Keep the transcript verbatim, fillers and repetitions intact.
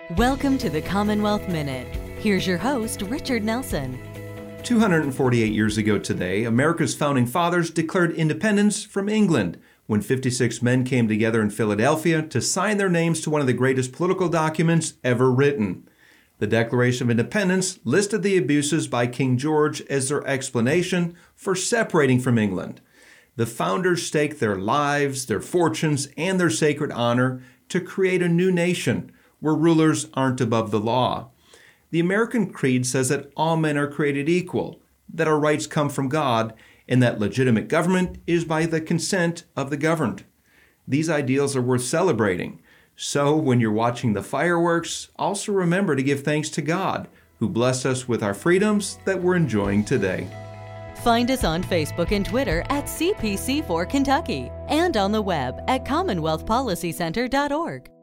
Welcome to the Commonwealth Minute. Here's your host, Richard Nelson. two hundred forty-eight years ago today, America's founding fathers declared independence from England when fifty-six men came together in Philadelphia to sign their names to one of the greatest political documents ever written. The Declaration of Independence listed the abuses by King George as their explanation for separating from England. The founders staked their lives, their fortunes, and their sacred honor to create a new nation where rulers aren't above the law. The American Creed says that all men are created equal, that our rights come from God, and that legitimate government is by the consent of the governed. These ideals are worth celebrating. So when you're watching the fireworks, also remember to give thanks to God, who blessed us with our freedoms that we're enjoying today. Find us on Facebook and Twitter at C P C four Kentucky and on the web at commonwealth policy center dot org.